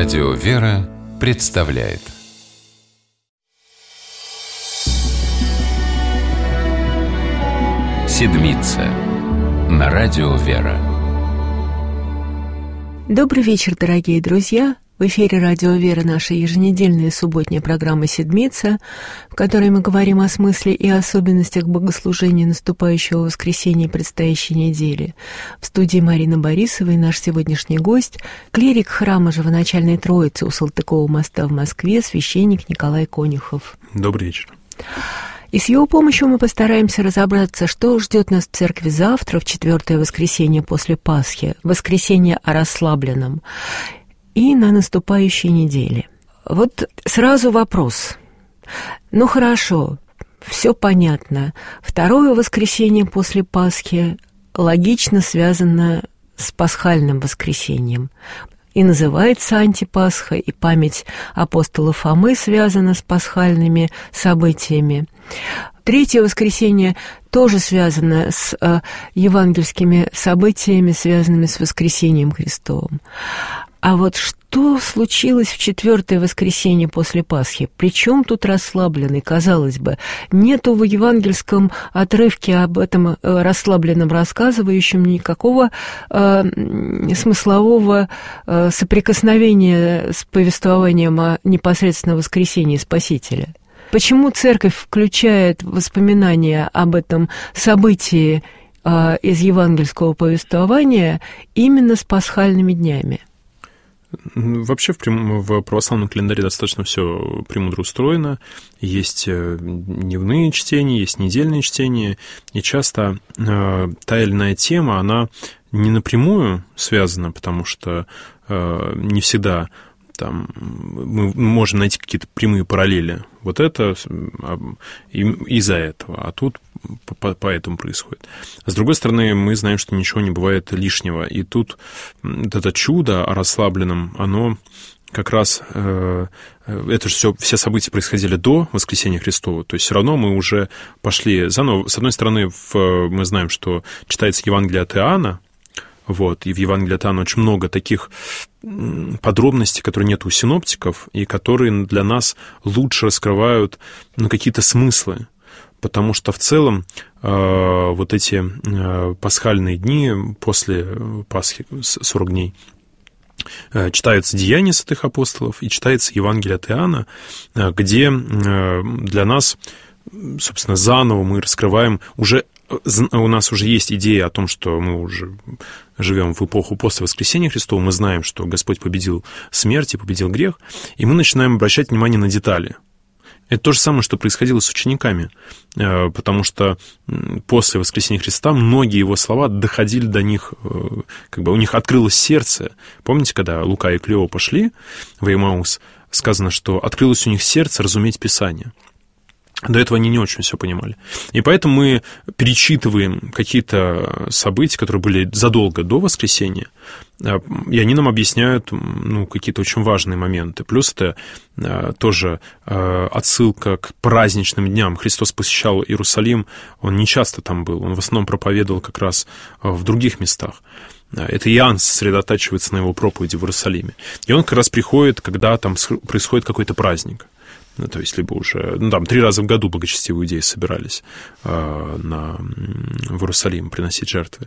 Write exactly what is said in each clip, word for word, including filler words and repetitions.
Радио «Вера» представляет Седмица на Радио «Вера». Добрый вечер, дорогие друзья! В эфире Радио «Вера» наша еженедельная субботняя программа «Седмица», в которой мы говорим о смысле и особенностях богослужения наступающего воскресенья и предстоящей недели. В студии Марина Борисова и наш сегодняшний гость — клирик храма Живоначальной Троицы у Салтыкова моста в Москве, священник Николай Конюхов. Добрый вечер. И с его помощью мы постараемся разобраться, что ждет нас в церкви завтра, в четвертое воскресенье после Пасхи, воскресенье о расслабленном, и на наступающей неделе. Вот сразу вопрос. Ну хорошо, все понятно. Второе воскресенье после Пасхи логично связано с пасхальным воскресеньем. И называется антипасха, и память апостола Фомы связана с пасхальными событиями. Третье воскресенье тоже связано с э, евангельскими событиями, связанными с воскресением Христовым. А вот что случилось в четвертое воскресенье после Пасхи? Причем тут расслабленный, казалось бы, нету в евангельском отрывке об этом расслабленном рассказывающем никакого э, смыслового э, соприкосновения с повествованием о непосредственно воскресении Спасителя. Почему церковь включает воспоминания об этом событии э, из евангельского повествования именно с пасхальными днями? Вообще в, прям, в православном календаре достаточно все премудро устроено. Есть дневные чтения, есть недельные чтения, и часто э, та или иная тема, она не напрямую связана, потому что э, не всегда там мы можем найти какие-то прямые параллели. Вот это из-за этого, а тут поэтому происходит. С другой стороны, мы знаем, что ничего не бывает лишнего, и тут вот это чудо о расслабленном, оно как раз, э, это же все, все события происходили до воскресения Христова, то есть все равно мы уже пошли заново. С одной стороны, в, мы знаем, что читается Евангелие от Иоанна, вот, и в Евангелии от Иоанна очень много таких подробностей, которые нет у синоптиков, и которые для нас лучше раскрывают, ну, какие-то смыслы. Потому что в целом э, вот эти э, пасхальные дни после Пасхи, сорок дней, э, читаются Деяния святых апостолов и читается Евангелие от Иоанна, э, где э, для нас, собственно, заново мы раскрываем уже. У нас уже есть идея о том, что мы уже живем в эпоху после воскресения Христова, мы знаем, что Господь победил смерть и победил грех, и мы начинаем обращать внимание на детали. Это то же самое, что происходило с учениками, потому что после воскресения Христа многие его слова доходили до них, как бы у них открылось сердце. Помните, когда Лука и Клео пошли в Эмаус, сказано, что открылось у них сердце разуметь Писание. До этого они не очень все понимали. И поэтому мы перечитываем какие-то события, которые были задолго до воскресения, и они нам объясняют, ну, какие-то очень важные моменты. Плюс это тоже отсылка к праздничным дням. Христос посещал Иерусалим, он не часто там был, он в основном проповедовал как раз в других местах. Это Иоанн сосредотачивается на его проповеди в Иерусалиме. И он как раз приходит, когда там происходит какой-то праздник. Ну, то есть, либо уже, ну, там, три раза в году благочестивые иудеи собирались э, на, в Иерусалим приносить жертвы.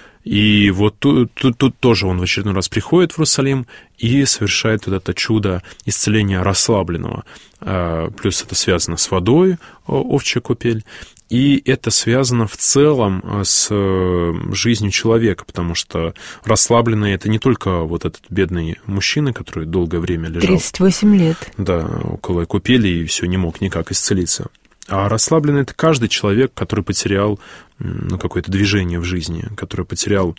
И вот тут, тут, тут тоже он в очередной раз приходит в Иерусалим и совершает вот это чудо исцеления расслабленного. Э, плюс это связано с водой, овчья купель. И это связано в целом с жизнью человека, потому что расслабленный — это не только вот этот бедный мужчина, который долгое время лежал. тридцать восемь лет. Да, около купели и все, не мог никак исцелиться. А расслабленный — это каждый человек, который потерял, ну, какое-то движение в жизни, который потерял.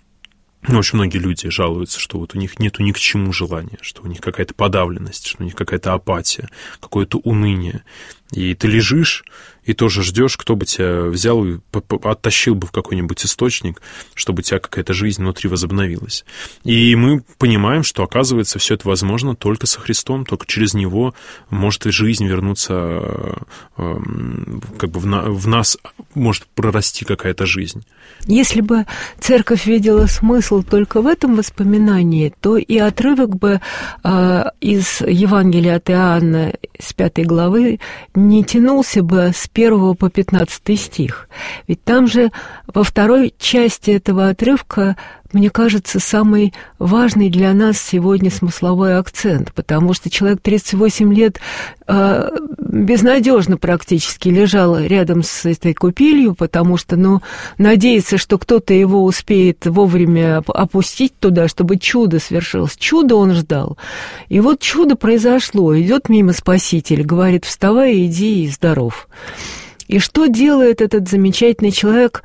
Ну, очень многие люди жалуются, что вот у них нету ни к чему желания, что у них какая-то подавленность, что у них какая-то апатия, какое-то уныние. И ты лежишь, и тоже ждешь, кто бы тебя взял и оттащил бы в какой-нибудь источник, чтобы у тебя какая-то жизнь внутри возобновилась. И мы понимаем, что, оказывается, все это возможно только со Христом, только через Него может и жизнь вернуться, как бы в нас может прорасти какая-то жизнь. Если бы церковь видела смысл только в этом воспоминании, то и отрывок бы э, из Евангелия от Иоанна с пятой главы не тянулся бы с первого по пятнадцатый стих. Ведь там же во второй части этого отрывка, мне кажется, самый важный для нас сегодня смысловой акцент, потому что человек тридцать восемь лет э, безнадежно практически лежал рядом с этой купелью, потому что, ну, надеяться, что кто-то его успеет вовремя опустить туда, чтобы чудо свершилось. Чудо он ждал. И вот чудо произошло. Идет мимо Спаситель, говорит: вставай, иди и здоров. И что делает этот замечательный человек,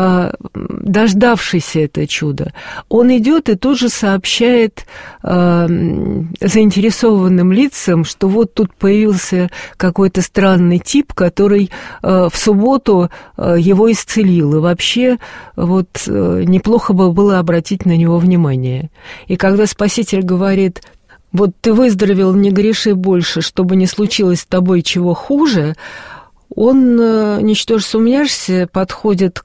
дождавшийся это чудо? Он идет и тут же сообщает заинтересованным лицам, что вот тут появился какой-то странный тип, который в субботу его исцелил. И вообще вот неплохо бы было обратить на него внимание. И когда Спаситель говорит: вот ты выздоровел, не греши больше, чтобы не случилось с тобой чего хуже, он, ничтоже сумняшься, подходит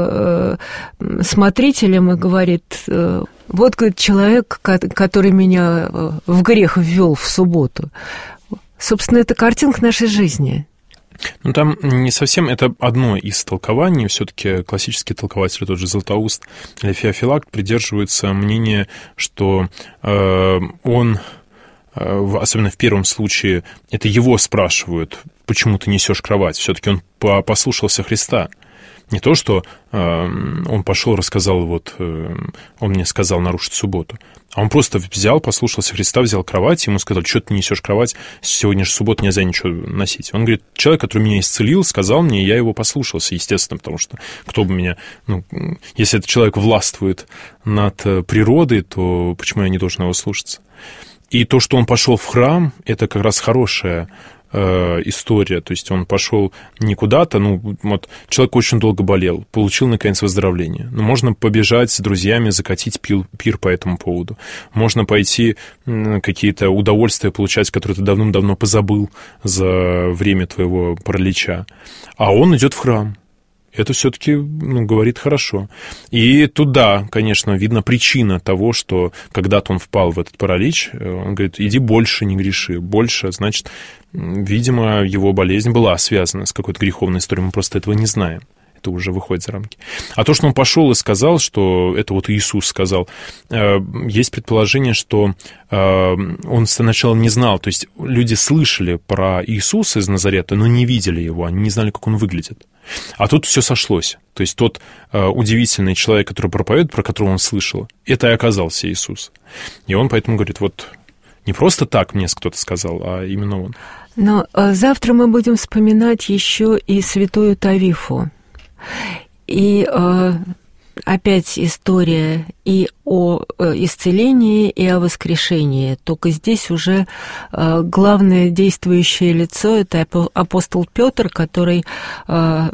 к смотрителям и говорит: вот, говорит, человек, который меня в грех ввел в субботу. Собственно, это картинка нашей жизни. Ну, там не совсем это одно из толкований. Все-таки классические толкователи, тот же Златоуст или Феофилакт, придерживаются мнения, что э, он, э, особенно в первом случае, это его спрашивают: почему ты несешь кровать? Все-таки он послушался Христа. Не то, что э, он пошел, рассказал, вот э, он мне сказал нарушить субботу, а он просто взял, послушался Христа, взял кровать, ему сказал: что ты несешь кровать, сегодня же суббота, нельзя ничего носить. Он говорит: человек, который меня исцелил, сказал мне, и я его послушался, естественно, потому что кто бы меня, ну, если этот человек властвует над природой, то почему я не должен его слушаться? И то, что он пошел в храм, это как раз хорошая история, то есть он пошел не куда-то, ну, вот человек очень долго болел, получил, наконец, выздоровление. Но можно побежать с друзьями, закатить пир, пир по этому поводу. Можно пойти какие-то удовольствия получать, которые ты давным-давно позабыл за время твоего паралича. А он идет в храм. Это все-таки, ну, говорит хорошо. И тут, да, конечно, видно причина того, что когда-то он впал в этот паралич. Он говорит: иди больше, не греши. Больше, значит, видимо, его болезнь была связана с какой-то греховной историей. Мы просто этого не знаем. Это уже выходит за рамки. А то, что он пошел и сказал, что это вот Иисус сказал, есть предположение, что он сначала не знал. То есть люди слышали про Иисуса из Назарета, но не видели его, они не знали, как он выглядит. А тут все сошлось. То есть тот удивительный человек, который проповедует, про которого он слышал, это и оказался Иисус. И он поэтому говорит: вот не просто так мне кто-то сказал, а именно он. Но завтра мы будем вспоминать еще и святую Тавифу. И э, опять история и о исцелении, и о воскрешении. Только здесь уже э, главное действующее лицо – это апостол Петр, который, э,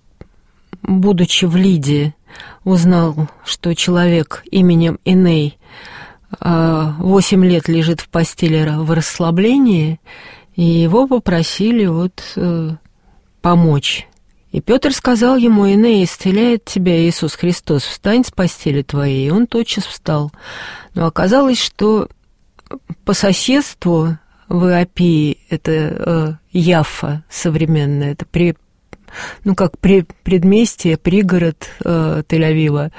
будучи в Лиде, узнал, что человек именем Эней э, восемь лет лежит в постели в расслаблении, и его попросили вот э, помочь. И Петр сказал ему: Эней, исцеляет тебя Иисус Христос, встань с постели твоей. И он тотчас встал. Но оказалось, что по соседству в Иопии, это э, Яффа современная, это при, ну, как при, предместье, пригород э, Тель-Авива,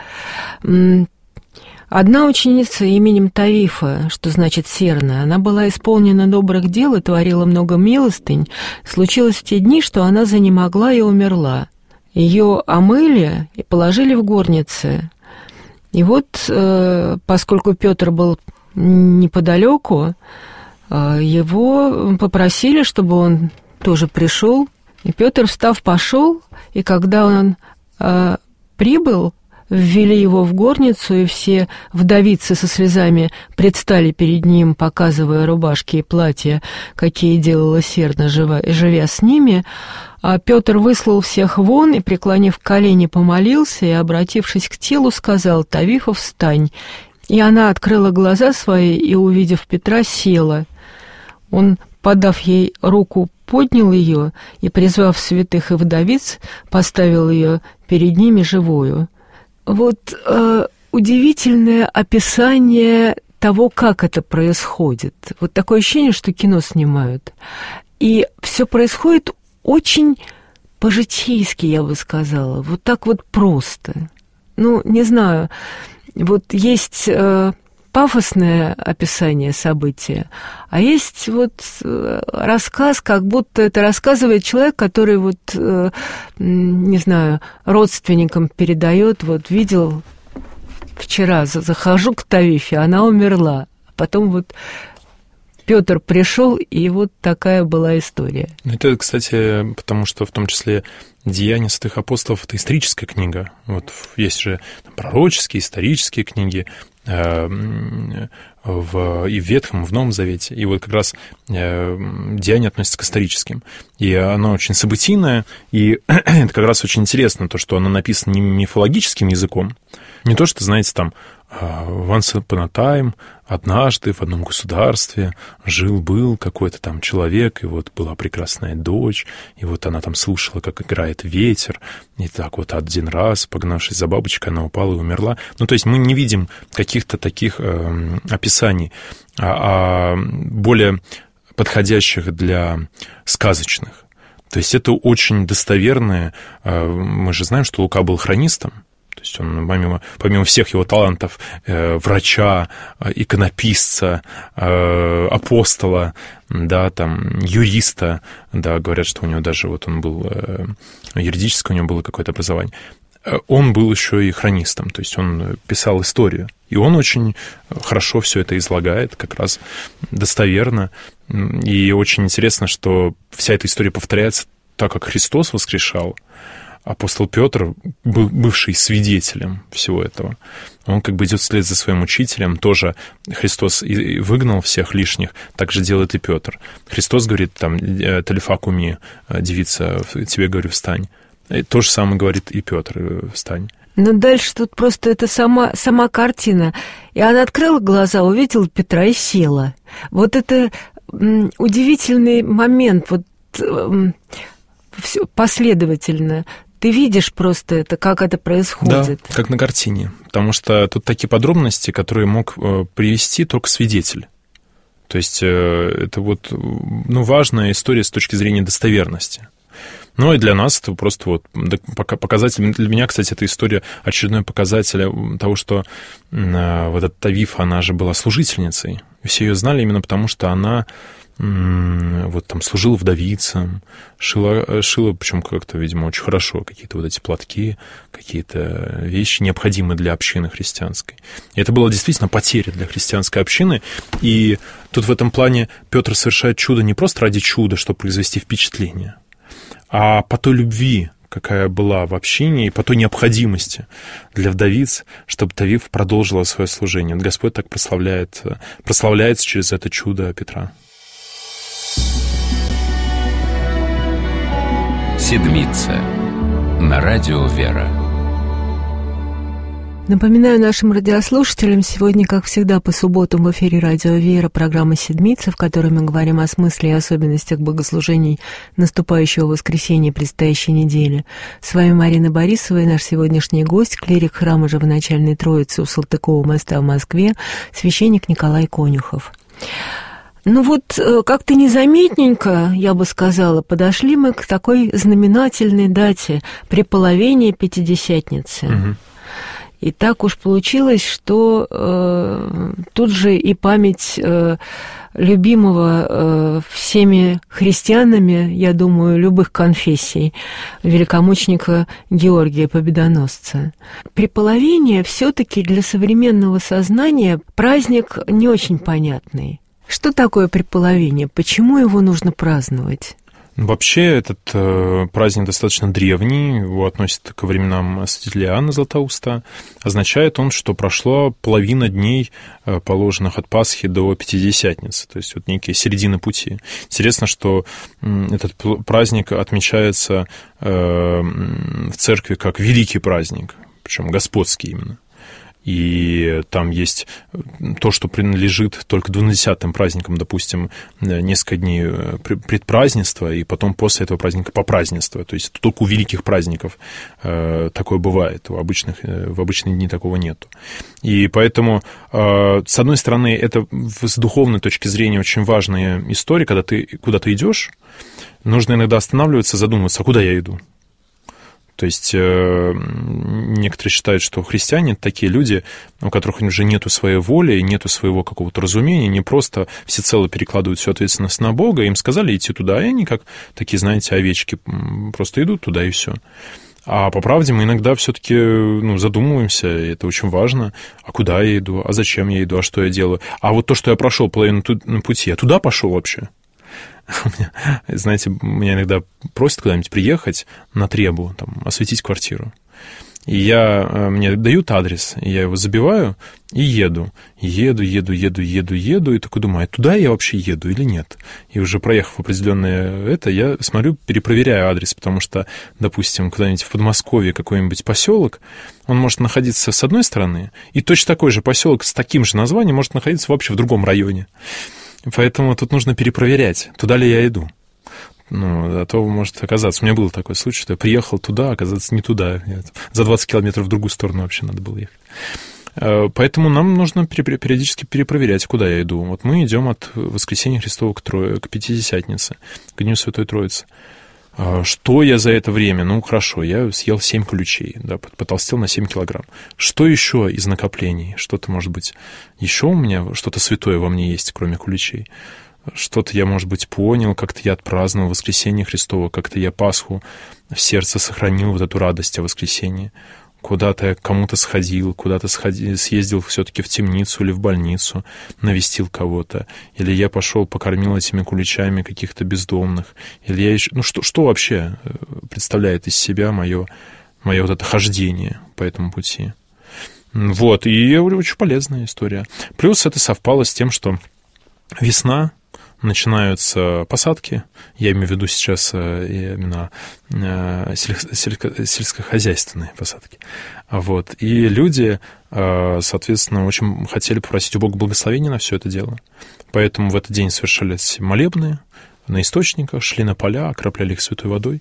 одна ученица именем Тавифа, что значит серная, она была исполнена добрых дел и творила много милостынь. Случилось в те дни, что она занемогла и умерла. Ее омыли и положили в горнице. И вот, поскольку Петр был неподалеку, его попросили, чтобы он тоже пришел. И Петр, встав, пошел, и когда он прибыл, ввели его в горницу, и все вдовицы со слезами предстали перед ним, показывая рубашки и платья, какие делала сердно, живя с ними. А Петр выслал всех вон и, преклонив колени, помолился и, обратившись к телу, сказал: «Тавифа, встань». И она открыла глаза свои и, увидев Петра, села. Он, подав ей руку, поднял ее и, призвав святых и вдовиц, поставил ее перед ними живую. Вот э, удивительное описание того, как это происходит. Вот такое ощущение, что кино снимают. И все происходит очень по-житейски, я бы сказала. Вот так вот просто. Ну, не знаю, вот есть э, пафосное описание события, а есть вот э, рассказ, как будто это рассказывает человек, который вот, э, не знаю, родственникам передает, вот видел вчера, захожу к Тавифе, она умерла, а потом вот Петр пришел, и вот такая была история. Это, кстати, потому что в том числе «Деяния святых апостолов» — это историческая книга. Вот есть же там пророческие, исторические книги э, в, и в Ветхом, и в Новом Завете. И вот как раз э, «Деяния» относятся к историческим. И оно очень событийное, и это как раз очень интересно, то, что оно написано не мифологическим языком. Не то, что, знаете, там «Once upon a time», однажды в одном государстве жил-был какой-то там человек, и вот была прекрасная дочь, и вот она там слушала, как играет ветер, и так вот один раз, погнавшись за бабочкой, она упала и умерла. Ну, то есть мы не видим каких-то таких э, описаний, а, а более подходящих для сказочных. То есть это очень достоверное. Мы же знаем, что Лука был хронистом. То есть он, помимо, помимо всех его талантов, э, врача, иконописца, э, апостола, да, там, юриста, да, говорят, что у него даже вот он был, э, юридическое у него было какое-то образование, он был еще и хронистом, то есть он писал историю. И он очень хорошо все это излагает, как раз достоверно. И очень интересно, что вся эта история повторяется так, как Христос воскрешал. Апостол Петр, бывший свидетелем всего этого, он как бы идет вслед за своим учителем. Тоже Христос выгнал всех лишних, так же делает и Петр. Христос говорит, там, «Талифа куми, девица, тебе говорю, встань». И то же самое говорит и Петр, встань. Но дальше тут просто это сама, сама картина. И она открыла глаза, увидела Петра и села. Вот это м, удивительный момент, вот м, все последовательно. Ты видишь просто это, как это происходит. Да, как на картине. Потому что тут такие подробности, которые мог привести только свидетель. То есть это вот, ну, важная история с точки зрения достоверности. Ну и для нас это просто вот показатель. Для меня, кстати, эта история очередной показатель того, что вот эта Тавифа, она же была служительницей. Все ее знали именно потому, что она вот там служила вдовицам, шила, шила, причем как-то, видимо, очень хорошо, какие-то вот эти платки, какие-то вещи, необходимые для общины христианской. И это была действительно потеря для христианской общины, и тут в этом плане Петр совершает чудо не просто ради чуда, чтобы произвести впечатление, а по той любви, какая была в общине, и по той необходимости для вдовиц, чтобы Тавиф продолжила свое служение. Господь так прославляет, прославляется через это чудо Петра. Седмица на радио «Вера». Напоминаю нашим радиослушателям, сегодня, как всегда, по субботам в эфире радио «Вера» программа «Седмица», в которой мы говорим о смысле и особенностях богослужений наступающего воскресенья предстоящей недели. С вами Марина Борисова и наш сегодняшний гость, клирик храма Живоначальной Троицы у Салтыкова моста в Москве, священник Николай Конюхов. Ну вот, как-то незаметненько, я бы сказала, подошли мы к такой знаменательной дате преполовения Пятидесятницы. Угу. И так уж получилось, что э, тут же и память э, любимого э, всеми христианами, я думаю, любых конфессий, великомученика Георгия Победоносца. Преполовение все-таки для современного сознания праздник не очень понятный. Что такое преполовение? Почему его нужно праздновать? Вообще этот э, праздник достаточно древний, его относят ко временам святителя Иоанна Златоуста. Означает он, что прошло половина дней, э, положенных от Пасхи до Пятидесятницы, то есть вот некие середины пути. Интересно, что э, этот праздник отмечается э, в церкви как великий праздник, причем господский именно. И там есть то, что принадлежит только двунадесятым праздникам, допустим, несколько дней предпразднества, и потом после этого праздника попразднества. То есть только у великих праздников такое бывает, у обычных, в обычные дни такого нету. И поэтому, с одной стороны, это с духовной точки зрения очень важная история, когда ты куда-то идешь, нужно иногда останавливаться, задумываться, а куда я иду? То есть э, некоторые считают, что христиане – это такие люди, у которых уже нету своей воли, нету своего какого-то разумения, не просто всецело перекладывают всю ответственность на Бога, им сказали идти туда, и они как такие, знаете, овечки, просто идут туда и все. А по правде мы иногда все-таки ну, задумываемся, и это очень важно, а куда я иду, а зачем я иду, а что я делаю. А вот то, что я прошел половину пути, я туда пошел вообще? Знаете, меня иногда просят куда-нибудь приехать на Требу, там, осветить квартиру. И я, мне дают адрес, и я его забиваю и еду. Еду, еду, еду, еду, еду, и такой думаю, а туда я вообще еду или нет? И уже проехав определенное это, я смотрю, перепроверяю адрес, потому что, допустим, куда-нибудь в Подмосковье какой-нибудь поселок, он может находиться с одной стороны, и точно такой же поселок с таким же названием может находиться вообще в другом районе. Поэтому тут нужно перепроверять, туда ли я иду. Ну, а то может оказаться. У меня был такой случай, что я приехал туда, а оказаться не туда. За двадцать километров в другую сторону вообще надо было ехать. Поэтому нам нужно периодически перепроверять, куда я иду. Вот мы идем от Воскресения Христова к, Трое, к Пятидесятнице, к Дню Святой Троицы. Что я за это время? Ну, хорошо, я съел семь ключей, да, потолстел на семь килограмм. Что еще из накоплений? Что-то, может быть, еще у меня, что-то святое во мне есть, кроме ключей? Что-то я, может быть, понял, как-то я отпраздновал Воскресение Христово, как-то я Пасху в сердце сохранил, вот эту радость о воскресении. Куда-то я кому-то сходил, куда-то сходил, съездил все-таки в темницу или в больницу, навестил кого-то. Или я пошел, покормил этими куличами каких-то бездомных. Или я еще... Ну, что, что вообще представляет из себя мое, мое вот это хождение по этому пути? Вот, и очень полезная история. Плюс это совпало с тем, что весна, начинаются посадки, я имею в виду сейчас именно сельско- сельскохозяйственные посадки. Вот. И люди, соответственно, очень хотели попросить у Бога благословения на все это дело. Поэтому в этот день совершались молебны на источниках, шли на поля, окропляли их святой водой.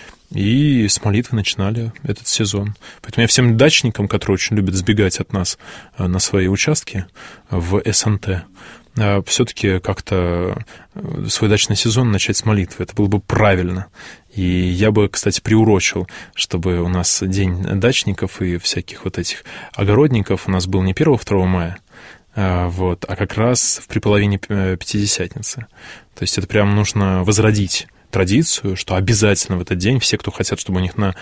И с молитвы начинали этот сезон. Поэтому я всем дачникам, которые очень любят сбегать от нас на свои участки в СНТ, все-таки как-то свой дачный сезон начать с молитвы. Это было бы правильно. И я бы, кстати, приурочил, чтобы у нас день дачников и всяких вот этих огородников у нас был не первого-второго мая, вот, а как раз в при половине Пятидесятницы. То есть это прям нужно возродить традицию, что обязательно в этот день все, кто хотят, чтобы у них на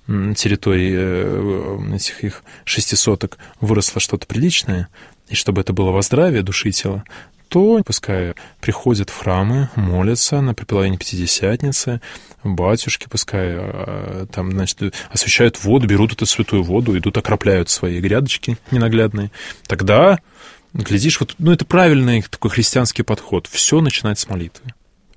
территории этих их шести соток выросло что-то приличное, и чтобы это было во здравие души и тела, то пускай приходят в храмы, молятся на преподавание Пятидесятницы, батюшки пускай там, значит, освящают воду, берут эту святую воду, идут, окропляют свои грядочки ненаглядные. Тогда, глядишь, вот, ну, это правильный такой христианский подход. Все начинать с молитвы.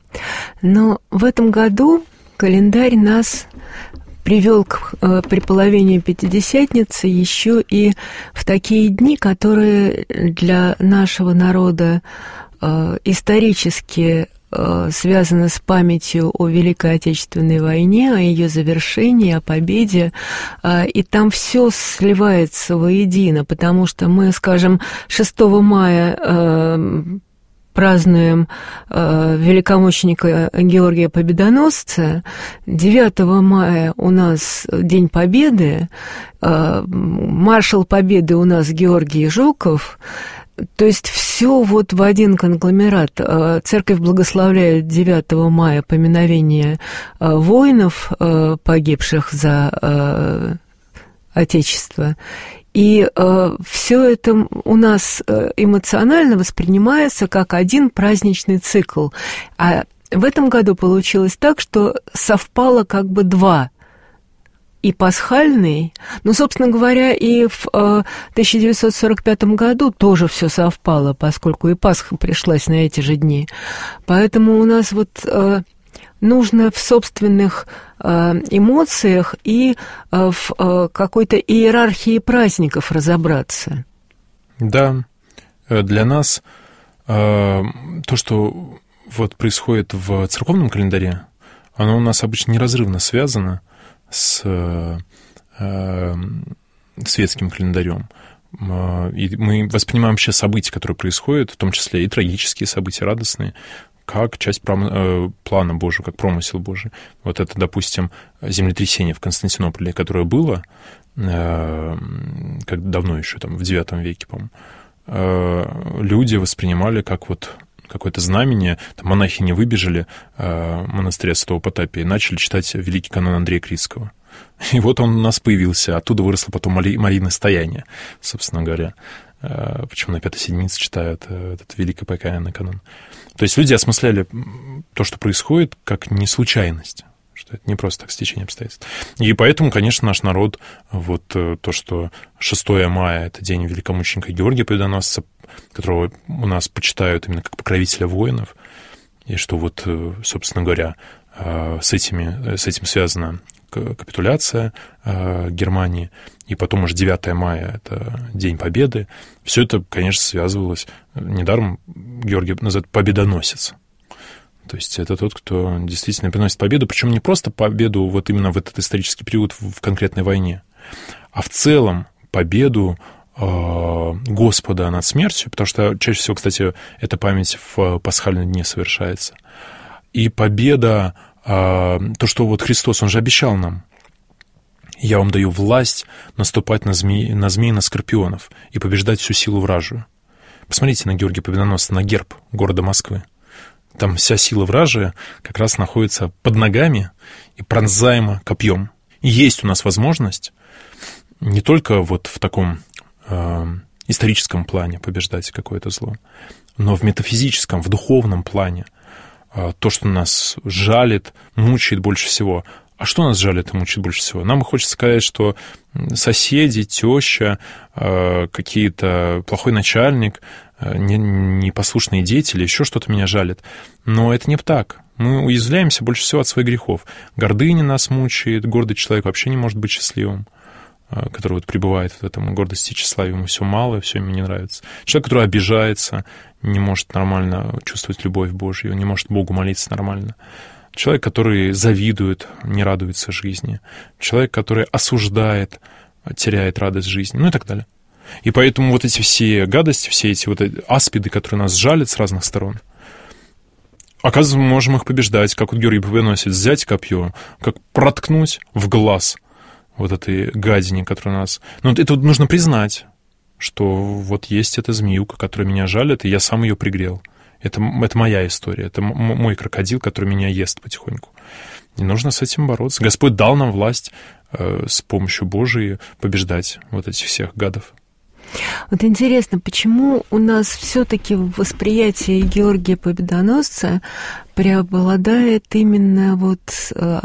Но в этом году календарь нас привел к э, при половине Пятидесятницы еще и в такие дни, которые для нашего народа э, исторически э, связаны с памятью о Великой Отечественной войне, о ее завершении, о победе, э, и там все сливается воедино, потому что мы, скажем, шестого мая э, празднуем э, великомученика Георгия Победоносца. девятого мая у нас День Победы, э, маршал Победы у нас Георгий Жуков. То есть все вот в один конгломерат. Церковь благословляет девятого мая поминовение э, воинов, э, погибших за э, Отечество. И э, все это у нас эмоционально воспринимается как один праздничный цикл. А в этом году получилось так, что совпало как бы два. И пасхальный, ну, собственно говоря, и в э, тысяча девятьсот сорок пятом году тоже все совпало, поскольку и Пасха пришлась на эти же дни. Поэтому у нас вот э, нужно в собственных э, эмоциях и э, в э, какой-то иерархии праздников разобраться. Да, для нас э, то, что вот происходит в церковном календаре, оно у нас обычно неразрывно связано с э, светским календарем. И мы воспринимаем вообще события, которые происходят, в том числе и трагические события, радостные, как часть плана Божьего, как промысел Божий. Вот это, допустим, землетрясение в Константинополе, которое было, как давно еще, там, в девятом веке, по-моему, люди воспринимали как вот какое-то знамение. Там монахини выбежали в монастыря Святого Потапия и начали читать великий канон Андрея Критского. И вот он у нас появился. Оттуда выросло потом Марийное стояние, собственно говоря. Почему на Пятой Седмице читают этот великий покаянный канон. То есть люди осмысляли то, что происходит, как не случайность, что это не просто так стечение обстоятельств. И поэтому, конечно, наш народ, вот то, что шестое мая — это день великомученика Георгия Победоносца, которого у нас почитают именно как покровителя воинов, и что вот, собственно говоря, с, этими, с этим связана капитуляция Германии, и потом уже девятое мая — это День Победы. Все это, конечно, связывалось. Недаром Георгий называют победоносец. То есть это тот, кто действительно приносит победу, причем не просто победу вот именно в этот исторический период в конкретной войне, а в целом победу Господа над смертью, потому что чаще всего, кстати, эта память в пасхальные дни совершается. И победа, то, что вот Христос, Он же обещал нам: «Я вам даю власть наступать на змей, на змей, на скорпионов и побеждать всю силу вражию». Посмотрите на Георгия Победоносца, на герб города Москвы. Там вся сила вражия как раз находится под ногами и пронзаема копьем. И есть у нас возможность не только вот в таком э, историческом плане побеждать какое-то зло, но в метафизическом, в духовном плане. Э, то, что нас жалит, мучает больше всего. А что нас жалит и мучает больше всего? Нам хочется сказать, что соседи, теща, э, какие-то плохой начальник, непослушные дети или еще что-то меня жалит. Но это не так. Мы уязвляемся больше всего от своих грехов. Гордыня нас мучает, гордый человек вообще не может быть счастливым, который вот пребывает в этом гордости и тщеславии, ему все мало, все ему не нравится. Человек, который обижается, не может нормально чувствовать любовь Божью, не может Богу молиться нормально. Человек, который завидует, не радуется жизни. Человек, который осуждает, теряет радость жизни, ну и так далее. И поэтому вот эти все гадости, все эти вот аспиды, которые нас жалят с разных сторон, оказывается, мы можем их побеждать, как вот Георгий Победоносец, взять копье, как проткнуть в глаз вот этой гадине, которая нас... Но это вот нужно признать, что вот есть эта змеюка, которая меня жалит, и я сам ее пригрел. Это, это моя история, это мой крокодил, который меня ест потихоньку. И нужно с этим бороться. Господь дал нам власть э, с помощью Божией побеждать вот этих всех гадов. Вот интересно, почему у нас все-таки в восприятии Георгия Победоносца преобладает именно вот э,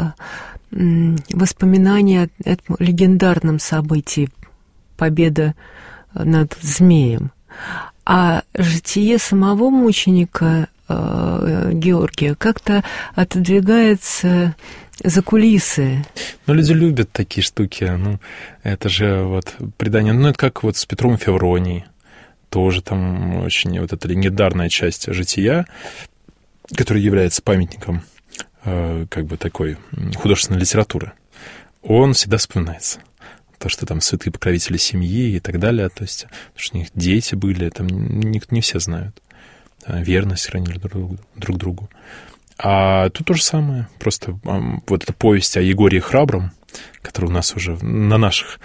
воспоминание о этом легендарном событии победа над змеем, а житие самого мученика э, Георгия как-то отодвигается за кулисы. Ну, люди любят такие штуки. Ну, это же вот предание. Ну, это как вот с Петром Февронией. Тоже там очень вот эта легендарная часть жития, которая является памятником э, как бы такой художественной литературы. Он всегда вспоминается. То, что там святые покровители семьи и так далее. То есть, что у них дети были, там не, не все знают. Верность хранили друг, друг другу. А тут то же самое. Просто вот эта повесть о Егории Храбром, которая у нас уже на наших,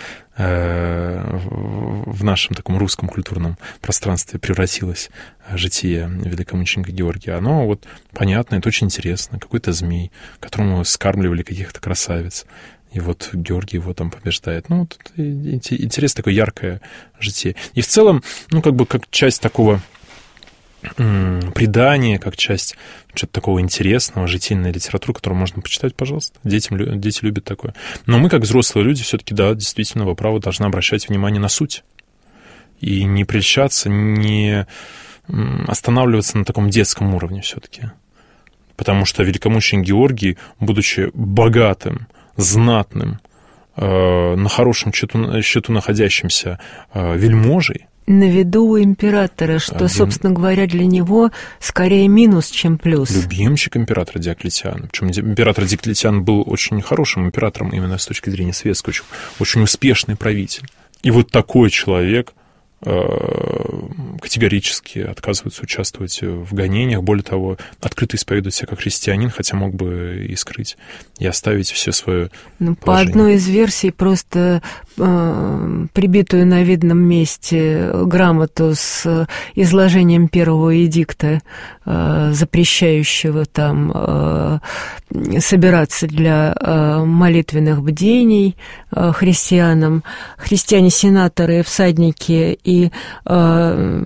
э, в нашем таком русском культурном пространстве превратилась, житие великомученика Георгия, оно вот понятно, это очень интересно. Какой-то змей, которому скармливали каких-то красавиц. И вот Георгий его там побеждает. Ну, вот интересное такое яркое житие. И в целом, ну, как бы как часть такого предание, как часть чего-то такого интересного, житийной литературы, которую можно почитать, пожалуйста. Детям, дети любят такое. Но мы, как взрослые люди, все-таки, да, действительно, во право должны обращать внимание на суть. И не прельщаться, не останавливаться на таком детском уровне все-таки. Потому что великомученик Георгий, будучи богатым, знатным, э, на хорошем счету, счету находящимся э, вельможей, на виду у императора, что, Один... собственно говоря, для него скорее минус, чем плюс. Любимчик императора Диоклетиана. Причем император Диоклетиан был очень хорошим императором именно с точки зрения светской, очень, очень успешный правитель. И вот такой человек категорически отказывается участвовать в гонениях. Более того, открыто исповедует себя как христианин, хотя мог бы и скрыть, и оставить все свое ну, положение. По одной из версий, просто э, прибитую на видном месте грамоту с изложением первого эдикта, э, запрещающего там э, собираться для э, молитвенных бдений э, христианам. Христиане-сенаторы, всадники и э,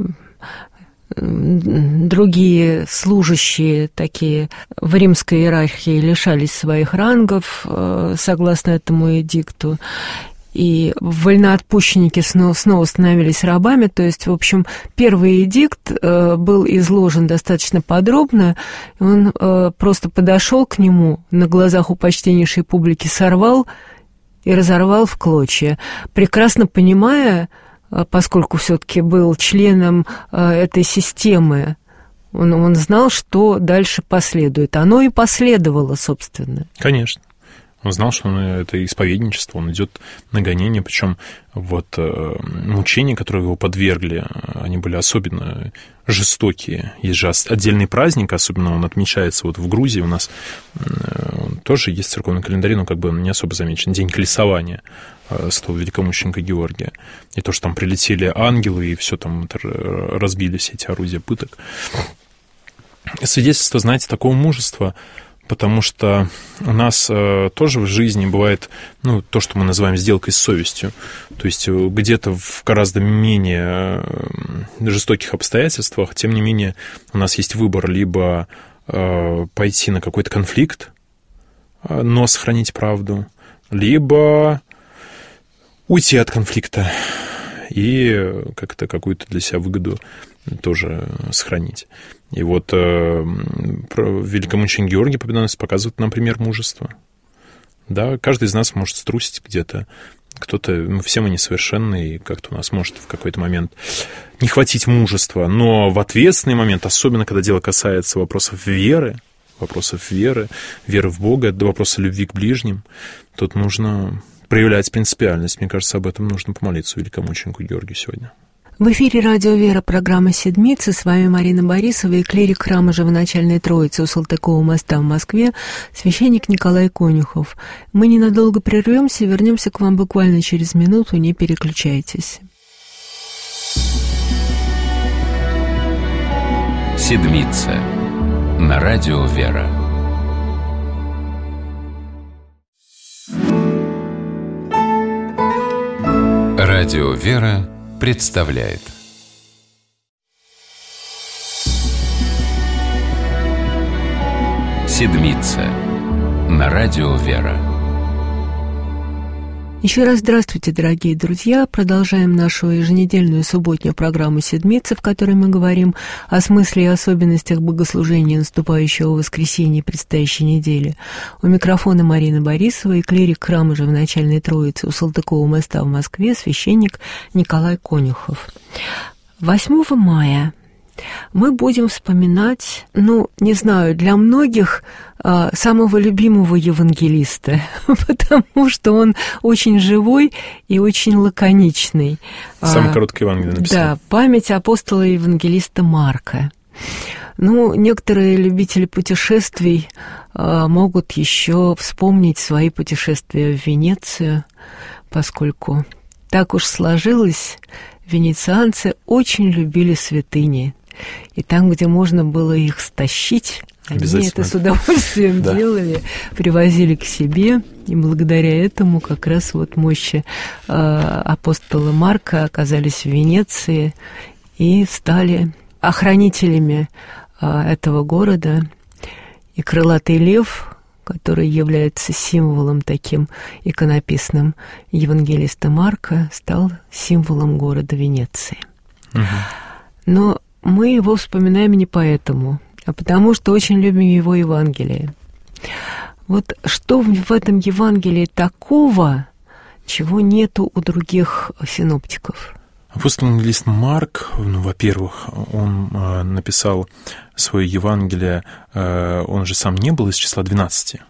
другие служащие такие в римской иерархии лишались своих рангов э, согласно этому эдикту. И вольноотпущенники снова, снова становились рабами. То есть, в общем, первый эдикт э, был изложен достаточно подробно. Он э, просто подошел к нему, на глазах у почтеннейшей публики сорвал и разорвал в клочья, прекрасно понимая, поскольку все-таки был членом этой системы, он, он знал, что дальше последует. Оно и последовало, собственно. Конечно. Он знал, что он, это исповедничество, он идет на гонение, причем вот мучения, которые его подвергли, они были особенно жестокие. Есть же отдельный праздник, особенно он отмечается вот в Грузии, у нас тоже есть церковный календарь, но как бы он не особо замечен, день колесования святого великомученика Георгия. И то, что там прилетели ангелы, и все там разбили все эти орудия пыток. Свидетельство, знаете, такого мужества, потому что у нас э, тоже в жизни бывает, ну, то, что мы называем сделкой с совестью. То есть где-то в гораздо менее жестоких обстоятельствах, тем не менее, у нас есть выбор либо э, пойти на какой-то конфликт, э, но сохранить правду, либо уйти от конфликта и как-то какую-то для себя выгоду тоже сохранить. И вот э, великомученик Георгий Победоносец показывает нам пример мужества. Да, каждый из нас может струсить где-то. Кто-то, ну, все мы несовершенны, и как-то у нас может в какой-то момент не хватить мужества. Но в ответственный момент, особенно когда дело касается вопросов веры, вопросов веры, веры в Бога, до вопроса любви к ближним, тут нужно проявлять принципиальность. Мне кажется, об этом нужно помолиться великомученику Георгию сегодня. В эфире «Радио Вера», программа «Седмица». С вами Марина Борисова и клирик храма Живоначальной Троицы у Салтыкова моста в Москве, священник Николай Конюхов. Мы ненадолго прервемся и вернемся к вам буквально через минуту. Не переключайтесь. «Седмица» на «Радио Вера». «Радио Вера» представляет «Седмица» на «Радио Вера». Еще раз здравствуйте, дорогие друзья. Продолжаем нашу еженедельную субботнюю программу «Седмица», в которой мы говорим о смысле и особенностях богослужения наступающего воскресенья и предстоящей недели. У микрофона Марина Борисова и клирик храма Живоначальной Троицы у Салтыкова моста в Москве, священник Николай Конюхов. восьмого мая мы будем вспоминать, ну, не знаю, для многих самого любимого евангелиста, потому что он очень живой и очень лаконичный. Самое короткое Евангелие написано. Да, память апостола-евангелиста Марка. Ну, некоторые любители путешествий могут еще вспомнить свои путешествия в Венецию, поскольку так уж сложилось, венецианцы очень любили святыни. И там, где можно было их стащить, они это с удовольствием да. делали, привозили к себе. И благодаря этому как раз вот мощи э, апостола Марка оказались в Венеции и стали охранителями этого города, и крылатый лев, который является символом таким иконописным евангелиста Марка, стал символом города Венеции. Угу. Но мы его вспоминаем не поэтому, а потому что очень любим его Евангелие. Вот что в этом Евангелии такого, чего нету у других синоптиков? Апостол-евангелист Марк, ну, во-первых, он э, написал свое Евангелие, э, он же сам не был из числа двенадцати.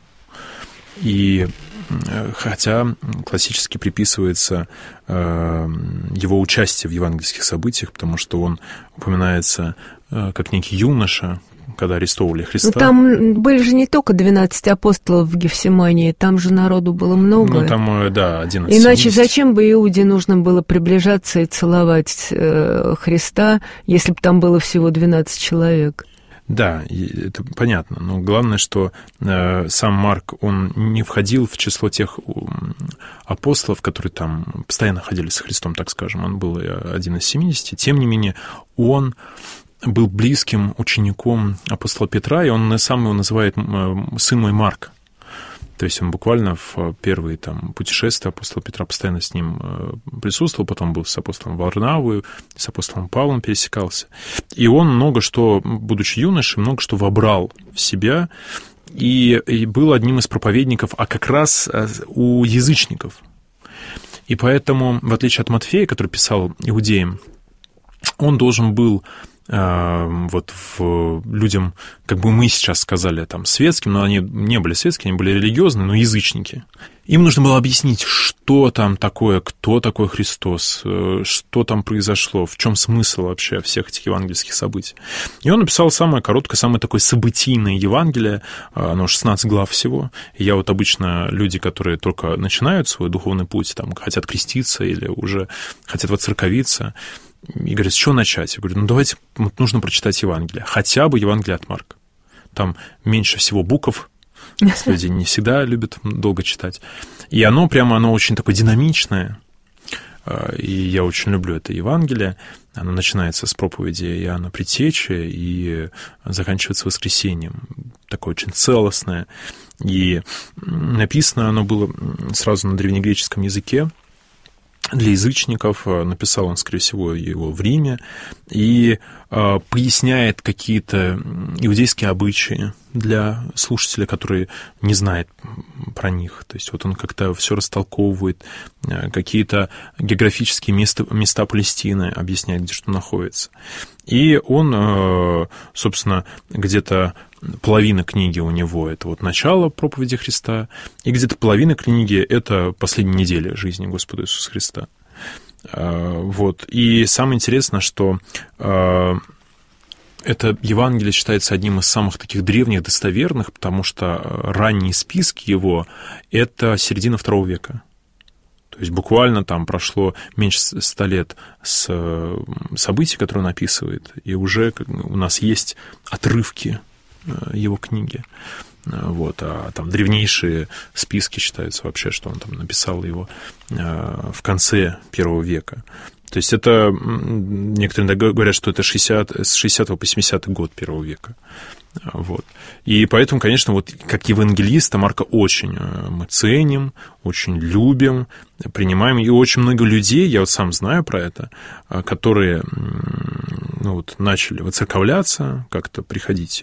И э, хотя классически приписывается э, его участие в евангельских событиях, потому что он упоминается э, как некий юноша, когда арестовывали Христа. Ну, там были же не только двенадцать апостолов в Гефсимании, там же народу было много. Ну, там, да, одиннадцать. Иначе зачем бы Иуде нужно было приближаться и целовать э, Христа, если бы там было всего двенадцать человек? Да, это понятно, но главное, что э, сам Марк, он не входил в число тех апостолов, которые там постоянно ходили со Христом, так скажем, он был один из семидесяти, тем не менее, он был близким учеником апостола Петра, и он сам его называет «сын мой Марк». То есть он буквально в первые там, путешествия апостола Петра постоянно с ним присутствовал, потом был с апостолом Варнавой, с апостолом Павлом пересекался. И он много что, будучи юношей, много что вобрал в себя, и, и был одним из проповедников, а как раз у язычников. И поэтому, в отличие от Матфея, который писал иудеям, он должен был вот в людям, как бы мы сейчас сказали, там, светским, но они не были светские, они были религиозные, но язычники. Им нужно было объяснить, что там такое, кто такой Христос, что там произошло, в чем смысл вообще всех этих евангельских событий. И он написал самое короткое, самое такое событийное Евангелие, оно шестнадцать глав всего. И я вот обычно люди, которые только начинают свой духовный путь, там, хотят креститься или уже хотят воцерковиться, и говорят, с чего начать? Я говорю, ну давайте, вот нужно прочитать Евангелие, хотя бы Евангелие от Марка. Там меньше всего букв, люди не всегда любят долго читать. И оно прямо, оно очень такое динамичное, и я очень люблю это Евангелие. Оно начинается с проповеди Иоанна Предтечи и заканчивается воскресением. Такое очень целостное. И написано оно было сразу на древнегреческом языке, для язычников, написал он, скорее всего, его в Риме, и э, поясняет какие-то иудейские обычаи для слушателя, который не знает про них. То есть вот он как-то все растолковывает, э, какие-то географические места, места Палестины объясняет, где что находится. И он, э, собственно, где-то половина книги у него — это вот начало проповеди Христа, и где-то половина книги — это последняя неделя жизни Господа Иисуса Христа. Вот. И самое интересное, что это Евангелие считается одним из самых таких древних, достоверных, потому что ранние списки его — это середина второго века. То есть буквально там прошло меньше ста лет с событий, которые он описывает, и уже у нас есть отрывки его книги. Вот. А там древнейшие списки считаются вообще, что он там написал его в конце первого века. То есть это, некоторые говорят, что это шестьдесят, с шестидесятого по семидесятый год первого века. Вот. И поэтому, конечно, вот как евангелиста Марка очень мы ценим, очень любим, принимаем. И очень много людей, я вот сам знаю про это, которые ну, вот, начали воцерковляться, как-то приходить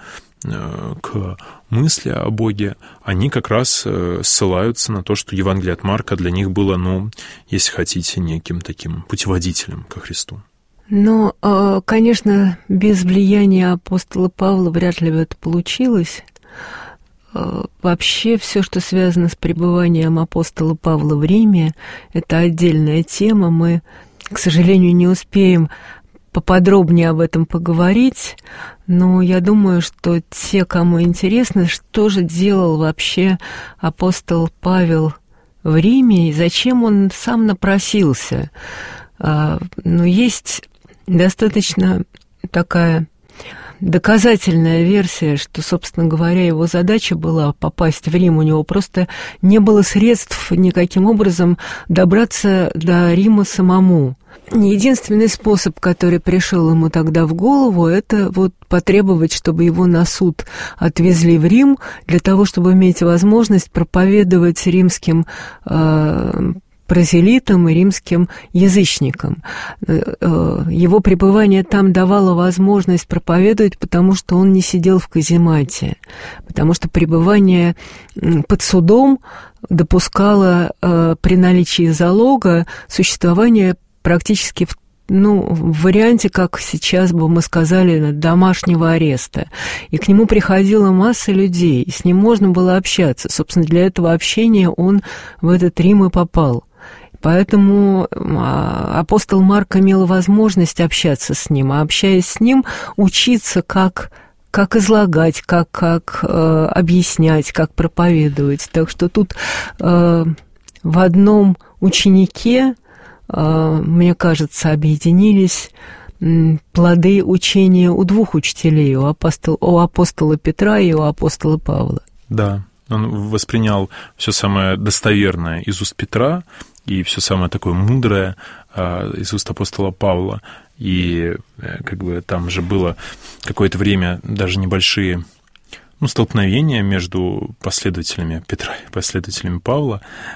к мысли о Боге, они как раз ссылаются на то, что Евангелие от Марка для них было, ну, если хотите, неким таким путеводителем ко Христу. Но, конечно, без влияния апостола Павла вряд ли бы это получилось. Вообще все, что связано с пребыванием апостола Павла в Риме, это отдельная тема. Мы, к сожалению, не успеем поподробнее об этом поговорить, но я думаю, что те, кому интересно, что же делал вообще апостол Павел в Риме и зачем он сам напросился. Но есть достаточно такая доказательная версия, что, собственно говоря, его задача была попасть в Рим. У него просто не было средств никаким образом добраться до Рима самому. Единственный способ, который пришел ему тогда в голову, это вот потребовать, чтобы его на суд отвезли в Рим, для того, чтобы иметь возможность проповедовать римским э, прозелитам и римским язычникам. Его пребывание там давало возможность проповедовать, потому что он не сидел в каземате, потому что пребывание под судом допускало при наличии залога существование практически в ну, в варианте, как сейчас бы мы сказали, домашнего ареста. И к нему приходила масса людей, и с ним можно было общаться. Собственно, для этого общения он в этот Рим и попал. Поэтому апостол Марк имел возможность общаться с ним, а общаясь с ним, учиться, как, как излагать, как, как э, объяснять, как проповедовать. Так что тут э, в одном ученике, мне кажется, объединились плоды учения у двух учителей, у апостола, у апостола Петра и у апостола Павла. Да, он воспринял все самое достоверное из уст Петра и все самое такое мудрое из уст апостола Павла. И как бы там же было какое-то время даже небольшие ну, столкновения между последователями Петра и последователями Павла,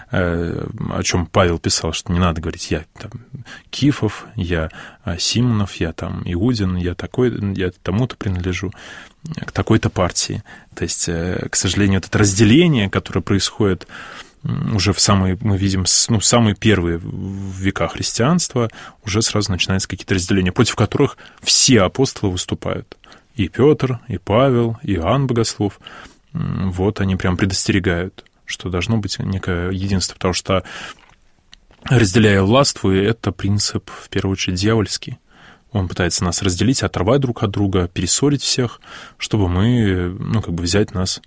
о чем Павел писал, что не надо говорить «я там, Кифов», «я Симонов», «я там Иудин», «я такой, я тому-то принадлежу», к такой-то партии. То есть, к сожалению, вот это разделение, которое происходит уже в самые, мы видим, ну, самые первые века христианства, уже сразу начинаются какие-то разделения, против которых все апостолы выступают. И Петр, и Павел, и Иоанн Богослов, вот они прям предостерегают, что должно быть некое единство, потому что, разделяя властву, это принцип, в первую очередь, дьявольский. Он пытается нас разделить, оторвать друг от друга, перессорить всех, чтобы мы, ну, как бы взять нас,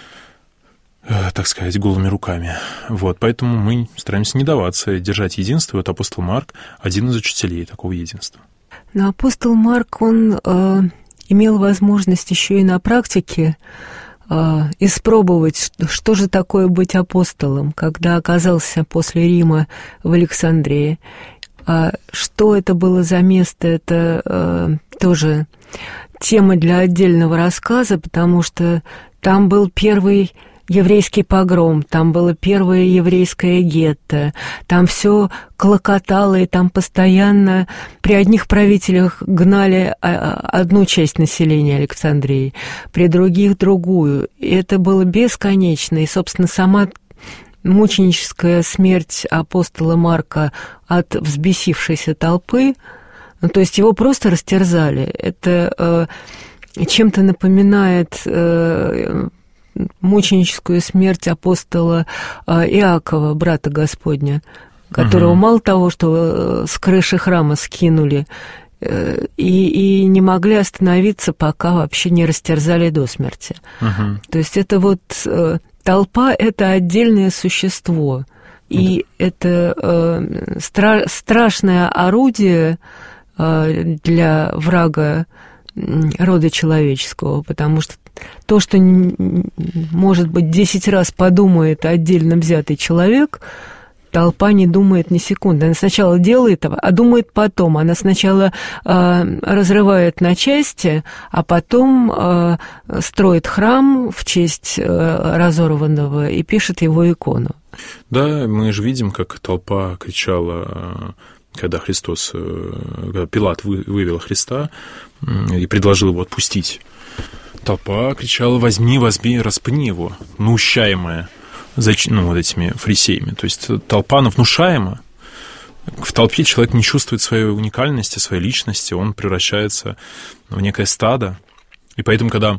так сказать, голыми руками. Вот, поэтому мы стараемся не даваться, держать единство. Вот апостол Марк — один из учителей такого единства. Но апостол Марк, он... Э... имел возможность еще и на практике э, испробовать, что же такое быть апостолом, когда оказался после Рима в Александрии. А что это было за место, это э, тоже тема для отдельного рассказа, потому что там был первый еврейский погром, там было первое еврейское гетто, там все клокотало, и там постоянно при одних правителях гнали одну часть населения Александрии, при других другую. И это было бесконечно, и, собственно, сама мученическая смерть апостола Марка от взбесившейся толпы, ну, то есть его просто растерзали. Это э, чем-то напоминает... Э, мученическую смерть апостола Иакова, брата Господня, которого угу. мало того, что с крыши храма скинули, и, и не могли остановиться, пока вообще не растерзали до смерти. Угу. То есть это вот толпа — это отдельное существо, и да. это э, стра- страшное орудие э, для врага рода человеческого, потому что то, что, может быть, десять раз подумает отдельно взятый человек, толпа не думает ни секунды. Она сначала делает, а думает потом. Она сначала э, разрывает на части, а потом э, строит храм в честь э, разорванного и пишет его икону. Да, мы же видим, как толпа кричала, когда Христос, когда Пилат вывел Христа и предложил его отпустить. Толпа кричала: возьми, возьми, распни его, наущаемая, ну, вот этими фарисеями. То есть толпа, она внушаема. В толпе человек не чувствует своей уникальности, своей личности, он превращается в некое стадо. И поэтому, когда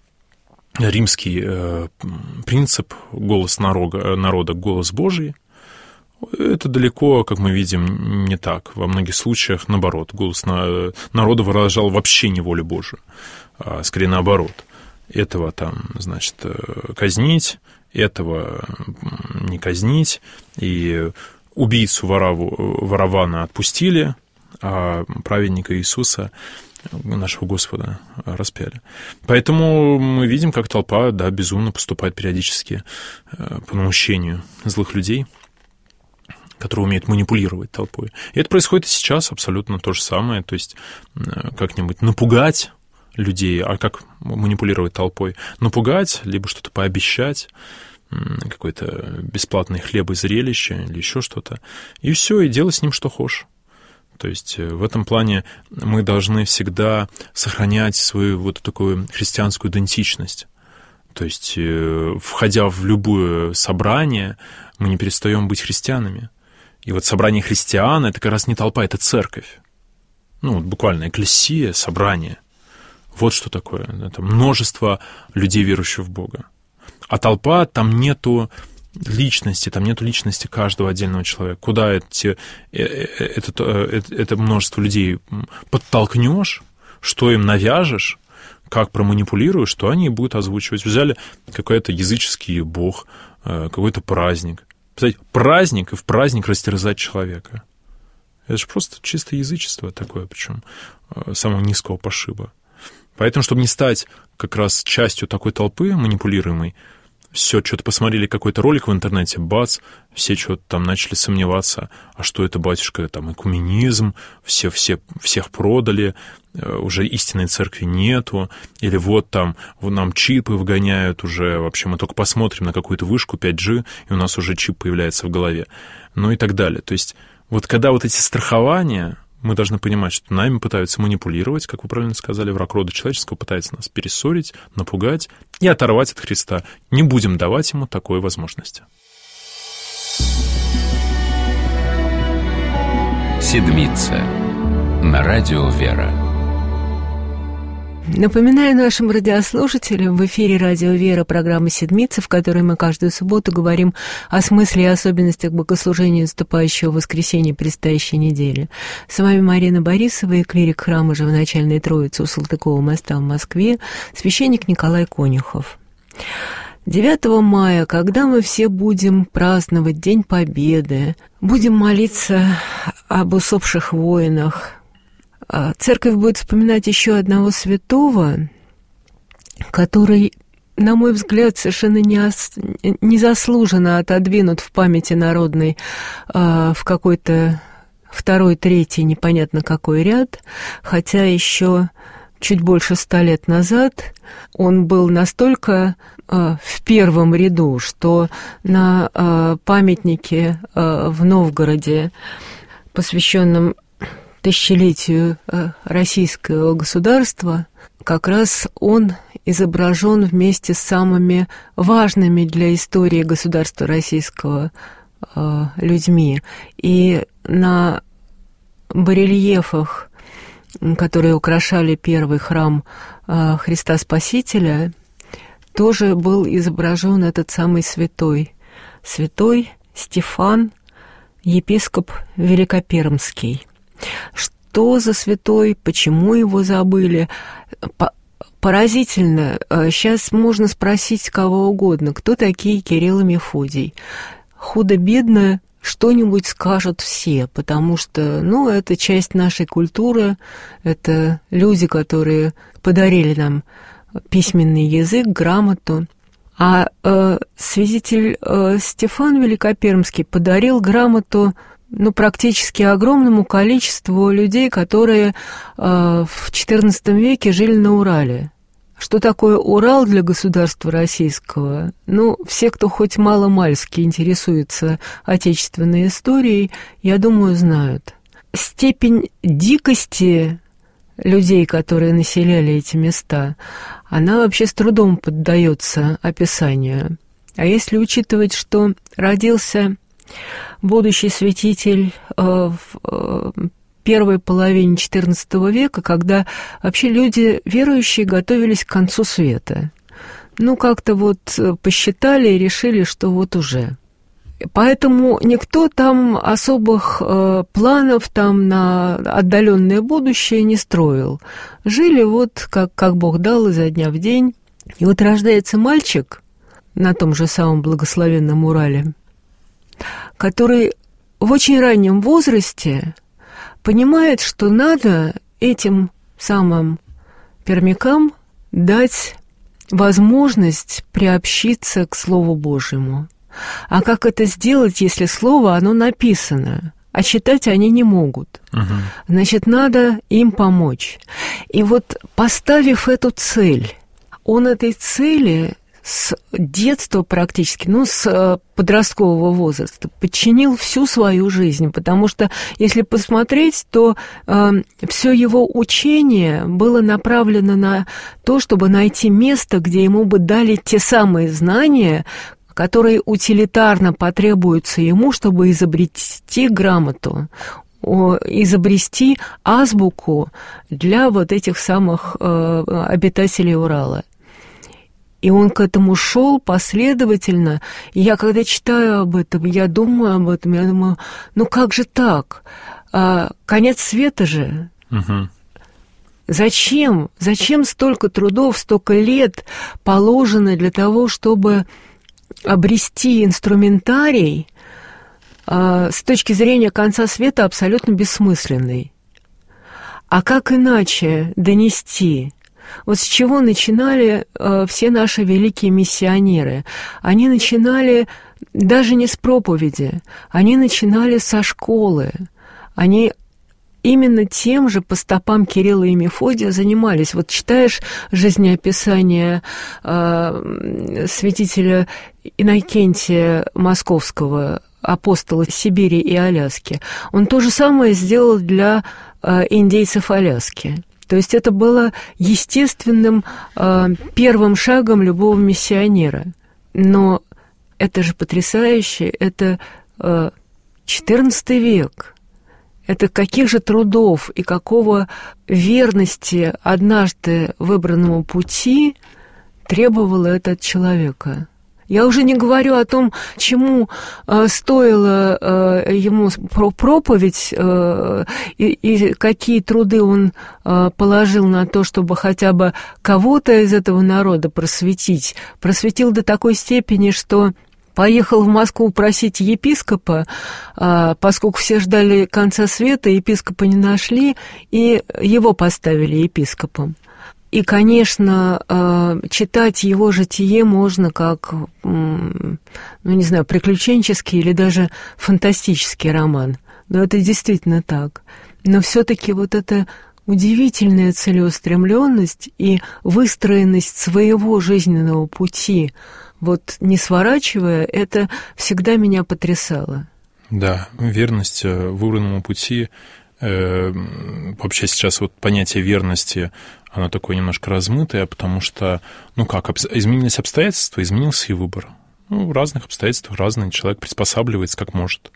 римский э, принцип «голос народа, народа, голос Божий», это далеко, как мы видим, не так. Во многих случаях, наоборот, голос народа выражал вообще не волю Божию, а скорее наоборот. Этого там, значит, казнить, этого не казнить, и убийцу Вораву, Ворована отпустили, а праведника Иисуса, нашего Господа, распяли. Поэтому мы видим, как толпа, да, безумно поступает периодически по наущению злых людей. которые умеют манипулировать толпой. И это происходит и сейчас абсолютно то же самое, то есть как-нибудь напугать людей, а как манипулировать толпой? Напугать, либо что-то пообещать, какой-то бесплатный хлеб и зрелище или еще что-то, и все, и делай с ним что хочешь. То есть в этом плане мы должны всегда сохранять свою вот такую христианскую идентичность. То есть, входя в любое собрание, мы не перестаем быть христианами. И вот собрание христиан — это как раз не толпа, это церковь. Ну, вот буквально экклесия, собрание. Вот что такое. Это множество людей, верующих в Бога. А толпа, там нету личности, там нету личности каждого отдельного человека. Куда эти, это, это, это множество людей подтолкнешь, что им навяжешь, как проманипулируешь, что они будут озвучивать. Взяли какой-то языческий бог, какой-то праздник. Представляете, праздник, и в праздник растерзать человека. Это же просто чисто язычество такое, причем самого низкого пошиба. Поэтому, чтобы не стать как раз частью такой толпы манипулируемой, все, что-то посмотрели какой-то ролик в интернете, бац, все что-то там начали сомневаться, а что это, батюшка, там, экуменизм, все, все, всех продали, уже истинной церкви нету, или вот там вот нам чипы вгоняют уже, вообще мы только посмотрим на какую-то вышку пять джи, и у нас уже чип появляется в голове, ну и так далее. То есть вот когда вот эти страхования, мы должны понимать, что нами пытаются манипулировать, как вы правильно сказали, враг рода человеческого пытается нас перессорить, напугать и оторвать от Христа. Не будем давать ему такой возможности. Седмица. На радио «Вера». Напоминаю нашим радиослушателям, в эфире «Радио Вера» программа «Седмица», в которой мы каждую субботу говорим о смысле и особенностях богослужения наступающего воскресенья предстоящей недели. С вами Марина Борисова и клирик храма Живоначальной Троицы у Салтыкова моста в Москве, священник Николай Конюхов. девятого мая, когда мы все будем праздновать День Победы, будем молиться об усопших воинах, церковь будет вспоминать еще одного святого, который, на мой взгляд, совершенно незаслуженно отодвинут в памяти народной в какой-то второй, третий, непонятно какой ряд, хотя еще чуть больше ста лет назад он был настолько в первом ряду, что на памятнике в Новгороде, посвященном тысячелетию российского государства, как раз он изображен вместе с самыми важными для истории государства российского людьми. И на барельефах, которые украшали первый храм Христа Спасителя, тоже был изображен этот самый святой, святой Стефан, епископ Великопермский. Что за святой, почему его забыли? Поразительно. Сейчас можно спросить кого угодно, кто такие Кирилл и Мефодий. Худо-бедно что-нибудь скажут все, потому что, ну, это часть нашей культуры, это люди, которые подарили нам письменный язык, грамоту. А э, святитель э, Стефан Великопермский подарил грамоту, ну, практически огромному количеству людей, которые э, в четырнадцатом веке жили на Урале. Что такое Урал для государства российского? Ну, все, кто хоть мало-мальски интересуется отечественной историей, я думаю, знают. Степень дикости людей, которые населяли эти места, она вообще с трудом поддается описанию. А если учитывать, что родился будущий святитель э, в э, первой половине четырнадцатого века, когда вообще люди верующие готовились к концу света. Ну, как-то вот посчитали и решили, что вот уже. Поэтому никто там особых э, планов там на отдаленное будущее не строил. Жили вот как, как Бог дал изо дня в день. И вот рождается мальчик на том же самом благословенном Урале, который в очень раннем возрасте понимает, что надо этим самым пермякам дать возможность приобщиться к Слову Божьему. А как это сделать, если слово, оно написано, а читать они не могут? Угу. Значит, надо им помочь. И вот, поставив эту цель, он этой цели с детства практически, ну, с подросткового возраста, подчинил всю свою жизнь, потому что, если посмотреть, то э, все его учение было направлено на то, чтобы найти место, где ему бы дали те самые знания, которые утилитарно потребуются ему, чтобы изобрести грамоту, изобрести азбуку для вот этих самых э, обитателей Урала. И он к этому шел последовательно. И я, когда читаю об этом, я думаю об этом, я думаю, ну как же так? А, конец света же. Угу. Зачем? Зачем столько трудов, столько лет положено для того, чтобы обрести инструментарий, а, с точки зрения конца света абсолютно бессмысленный? А как иначе донести? Вот с чего начинали э, все наши великие миссионеры? Они начинали даже не с проповеди, они начинали со школы. Они именно тем же по стопам Кирилла и Мефодия занимались. Вот читаешь жизнеописание э, святителя Иннокентия Московского, апостола Сибири и Аляски. Он то же самое сделал для э, индейцев Аляски. То есть это было естественным э, первым шагом любого миссионера. Но это же потрясающе, это э, четырнадцатый век. Это каких же трудов и какого верности однажды выбранному пути требовало это от человека. Я уже не говорю о том, чему э, стоило э, ему проповедь э, и, и какие труды он э, положил на то, чтобы хотя бы кого-то из этого народа просветить. Просветил до такой степени, что поехал в Москву просить епископа, э, поскольку все ждали конца света, епископа не нашли, и его поставили епископом. И, конечно, читать его житие можно как, ну, не знаю, приключенческий или даже фантастический роман. Но это действительно так. Но все-таки вот эта удивительная целеустремленность и выстроенность своего жизненного пути, вот не сворачивая, это всегда меня потрясало. Да, верность выбранному пути. Э, вообще сейчас вот понятие верности, оно такое немножко размытое, потому что, ну как, изменились обстоятельства, изменился и выбор. Ну, в разных обстоятельствах разный человек приспосабливается как может.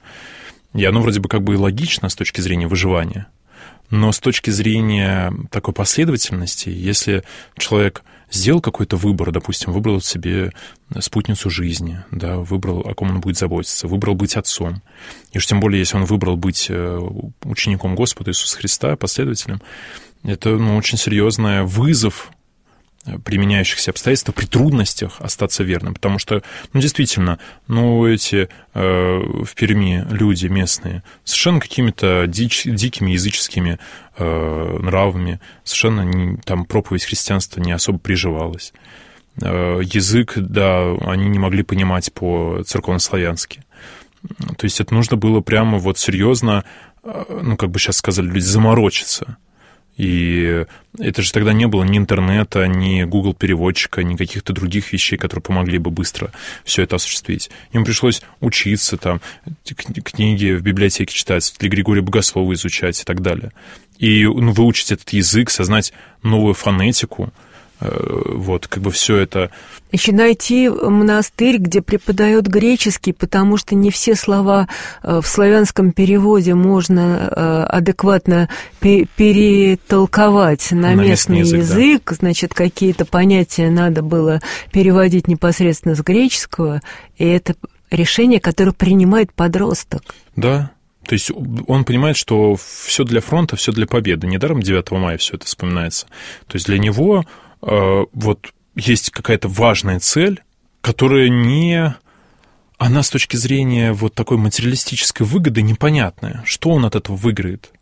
И оно вроде бы как бы и логично с точки зрения выживания, но с точки зрения такой последовательности, если человек сделал какой-то выбор, допустим, выбрал себе спутницу жизни, да, выбрал, о ком он будет заботиться, выбрал быть отцом, и уж тем более, если он выбрал быть учеником Господа Иисуса Христа, последователем, это, ну, очень серьезный вызов применяющихся обстоятельств при трудностях остаться верным, потому что, ну, действительно, ну, эти э, в Перми люди местные совершенно какими-то дич, дикими языческими э, нравами, совершенно не, там проповедь христианства не особо приживалась. Э, язык, да, они не могли понимать по-церковнославянски. То есть это нужно было прямо вот серьезно, э, ну, как бы сейчас сказали люди, заморочиться. И это же тогда не было ни интернета, ни Google-переводчика, ни каких-то других вещей, которые помогли бы быстро все это осуществить. Им пришлось учиться, там, книги в библиотеке читать, для Григория Богослова изучать и так далее. И, ну, выучить этот язык, сознать новую фонетику, вот, как бы все это. Еще найти монастырь, где преподают греческий, потому что не все слова в славянском переводе можно адекватно перетолковать на, на местный язык. язык. Да. Значит, какие-то понятия надо было переводить непосредственно с греческого, и это решение, которое принимает подросток. Да. То есть он понимает, что все для фронта, все для победы. Недаром девятого мая все это вспоминается. То есть для него э, вот есть какая-то важная цель, которая не... Она с точки зрения вот такой материалистической выгоды непонятная. Что он от этого выиграет?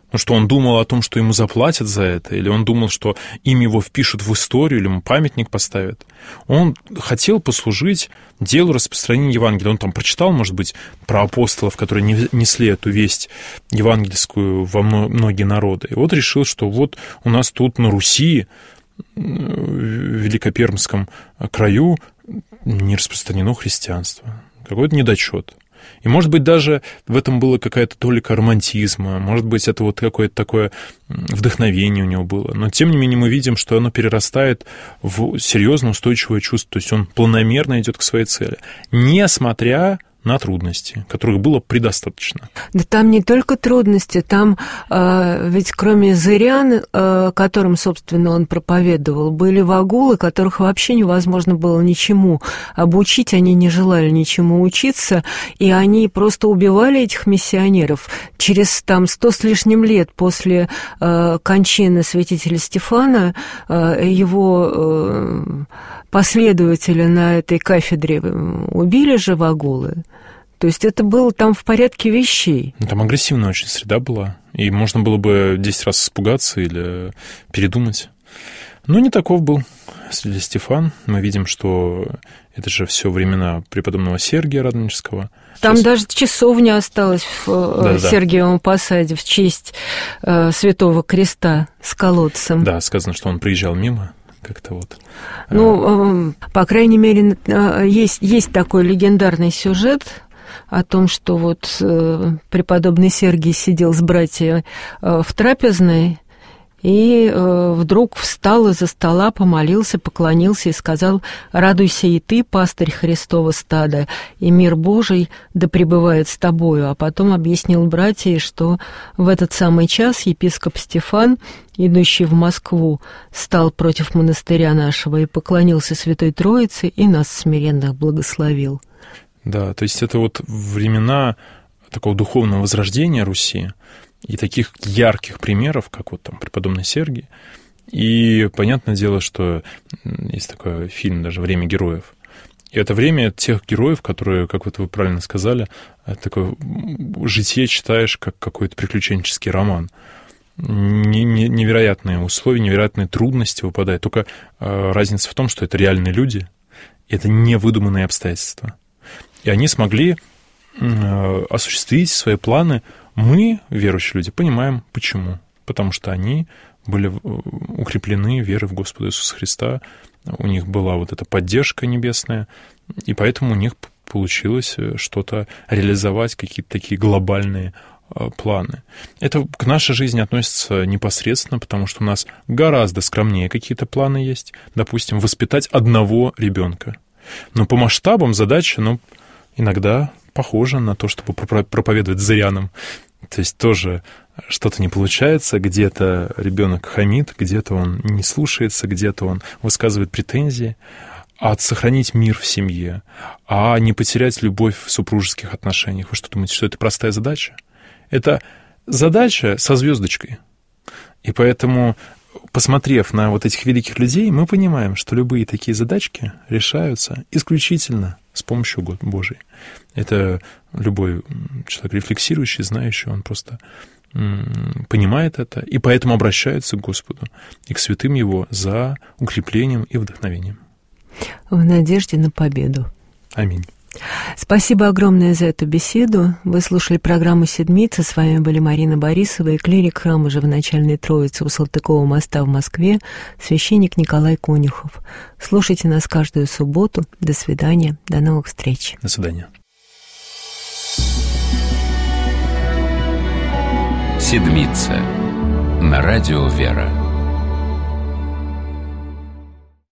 Ну, что он думал о том, что ему заплатят за это, или он думал, что имя его впишут в историю, или ему памятник поставят. Он хотел послужить делу распространения Евангелия. Он там прочитал, может быть, про апостолов, которые несли эту весть евангельскую во многие народы. И вот решил, что вот у нас тут на Руси, в Великопермском краю, не распространено христианство. Какой-то недочет. И, может быть, даже в этом было какая-то толика романтизма, может быть, это вот какое-то такое вдохновение у него было. Но, тем не менее, мы видим, что оно перерастает в серьезно устойчивое чувство, то есть он планомерно идет к своей цели, несмотря на трудности, которых было предостаточно. Да там не только трудности, там э, ведь кроме зырян, э, которым, собственно, он проповедовал, были вагулы, которых вообще невозможно было ничему обучить, они не желали ничему учиться, и они просто убивали этих миссионеров. Через там сто с лишним лет после э, кончины святителя Стефана э, его э, последователи на этой кафедре убили же вагулы. То есть это было там в порядке вещей. Там агрессивная очень среда была, и можно было бы десять раз испугаться или передумать. Но не таков был святитель Стефан. Мы видим, что это же все времена преподобного Сергия Радонежского. Там Сейчас... даже часовня осталась в да, Сергиевом да. посаде в честь э, Святого Креста с колодцем. Да, сказано, что он приезжал мимо. Как-то вот. Ну, по крайней мере, есть, есть такой легендарный сюжет о том, что вот преподобный Сергий сидел с братьями в трапезной, и вдруг встал из-за стола, помолился, поклонился и сказал: «Радуйся и ты, пастырь Христова стада, и мир Божий да пребывает с тобою». А потом объяснил братьям, что в этот самый час епископ Стефан, идущий в Москву, стал против монастыря нашего и поклонился Святой Троице и нас смиренных благословил. Да, то есть это вот времена такого духовного возрождения Руси, и таких ярких примеров, как вот там преподобный Сергий. И понятное дело, что есть такой фильм даже «Время героев». И это время тех героев, которые, как вот вы правильно сказали, такое житие читаешь как какой-то приключенческий роман. Невероятные условия, невероятные трудности выпадают. Только разница в том, что это реальные люди, это не выдуманные обстоятельства. И они смогли осуществить свои планы. Мы, верующие люди, понимаем, почему. Потому что они были укреплены верой в Господа Иисуса Христа, у них была вот эта поддержка небесная, и поэтому у них получилось что-то реализовать, какие-то такие глобальные планы. Это к нашей жизни относится непосредственно, потому что у нас гораздо скромнее какие-то планы есть. Допустим, воспитать одного ребенка. Но по масштабам задача, ну, иногда похожа на то, чтобы проповедовать зырянам. То есть тоже что-то не получается, где-то ребенок хамит, где-то он не слушается, где-то он высказывает претензии. А сохранить мир в семье, а не потерять любовь в супружеских отношениях. Вы что, думаете, что это простая задача? Это задача со звездочкой. И поэтому, посмотрев на вот этих великих людей, мы понимаем, что любые такие задачки решаются исключительно с помощью Божией. Это любой человек рефлексирующий, знающий, он просто понимает это, и поэтому обращается к Господу и к святым Его за укреплением и вдохновением. В надежде на победу. Аминь. Спасибо огромное за эту беседу. Вы слушали программу «Седмица». С вами были Марина Борисова и клирик храма Живоначальной Троицы у Салтыкова моста в Москве, священник Николай Конюхов. Слушайте нас каждую субботу. До свидания. До новых встреч. До свидания. «Седмица» на радио «Вера».